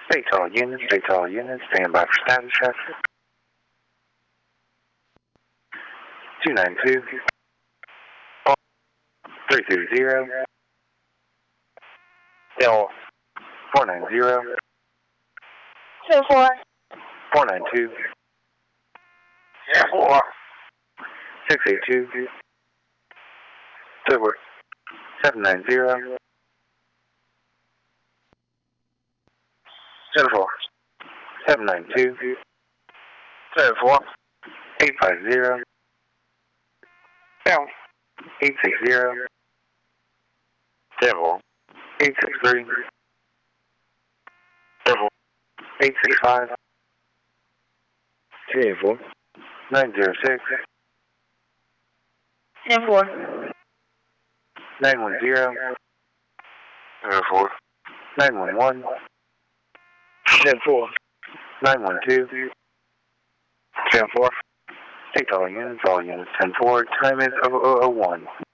State all units, stand by for status check. 292 330 490 4. 492 4. 682 790 4. 792 4. 850 Down. 860 4. 863 4. 865 4. 906 4. 910 4. 911 4. 912 4. State all units 10-4, time is 0001.